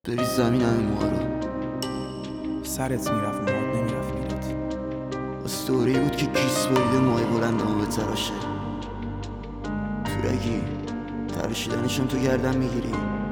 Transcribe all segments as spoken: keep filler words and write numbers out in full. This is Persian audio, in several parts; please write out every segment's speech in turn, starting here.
بری زمین همه موها رو سرت میرفت موهات نمیرفت میرات. استوری بود که کیس بریده موهای بلندامو بتراشه. تورگی ترشیدنشون تو گردن میگیری.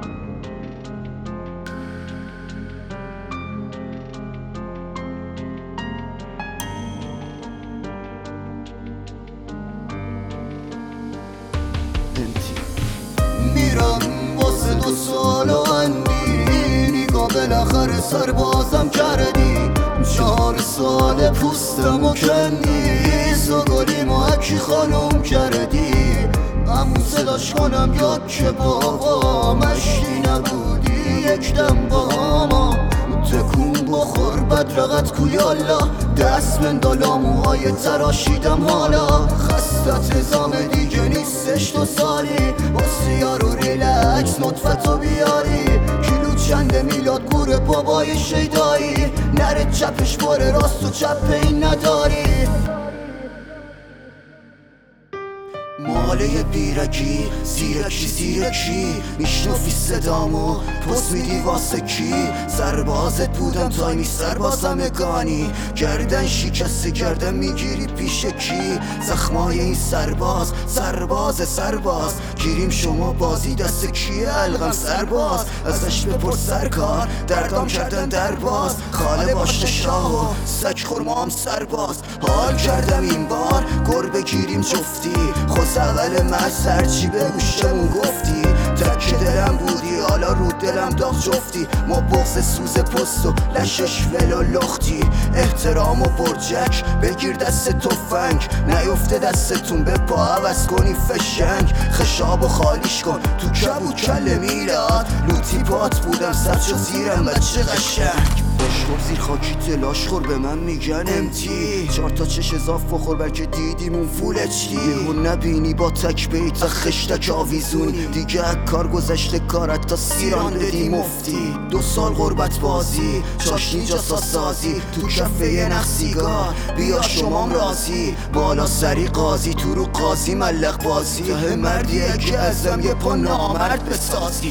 میرم واسه دو سال و اندی نیگا بالاخره سربازم کردی. چهار سال پوستم و کندی سگلی محکی خانم کردی. همون صداش کنم یا که بابا مشتی نبودی یک دم با ما تکون بخور بدرقت کویالا دست بندالا موهای تراشیدم حالا. خستت ازام دیگه نیستش تو سالی واسه یارو ریلکس نطفتو بیاری. کیلو چنده میلاد گور بابای شیدایی نره چپش باره راست و چپ این نداری. ماله بیرکی زیرکی زیرکی میشنفی صدامو پس میدی واسه کی. سربازت بودم تایمی سربازم گانی گردن شکسته گردن میگیری پیش کی. زخمای این سرباز سرباز سرباز گیریم شما بازی دست کیه الغم سرباز. ازش بپرس سرکار دردام کردن درباز خاله باشه شاه و سک خورمام سرباز. حال کردم این بار گربه گیریم جفتی خود اول مرز هرچی به گوشمون گفتی. تک دلم بودی حالا رو دلم داغ جفتی. ما بغض سوز پست و لشش ولو لختی. احترام و برجک بگیر دست تفنگ نیفته دستتون به پا عوض کنی فشنگ. خشاب و خالیش کن تو کبو کل میلاد لوتی پات بودم سرچ و زیرم بچه قشنگ. بشخور زیر خاکی تلاش خور به من میگن امتی. چهار تا چش اضاف بخور بلکه دیدیمون فول اچدی. یهو نبینی با تک بیت خشتک آویزون دیگه کار گذشته کارت تا سیران بدی مفتی. دو سال غربت بازی چاشنی جاسا سازی تو کفه یه نخ سیگار بیا شمام رازی. بالا سری قاضی تو رو قاضی ملق بازی ته مردیه که ازم یه پا نامرد بسازی.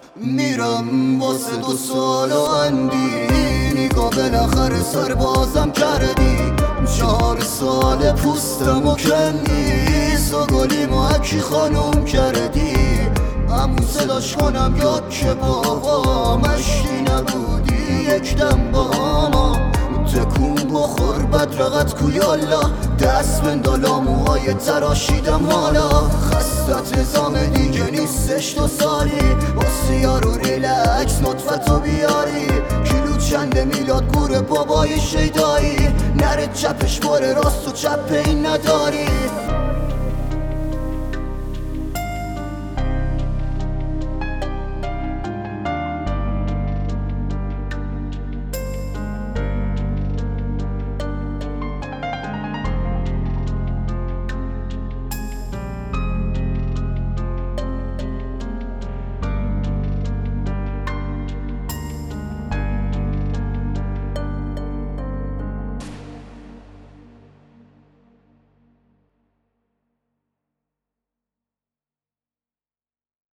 میرم واسه دو سال و اندی نیگا بالاخره سربازم کردی. چهار سال پوستم و کندی سگلی محکی خانم کردی. همون صداش کنم یا که بابا مشتی نبودی یک دم با ما تکون بخور بدرقت کویالا دست بندالا موهای تراشیدم حالا. خستت ازام دیگه نیستش تو سالی واسه یارو ریلکس نطفتو بیاری. کیلو چنده میلاد گور بابای شیدایی نره چپش باره راست و چپ این نداری.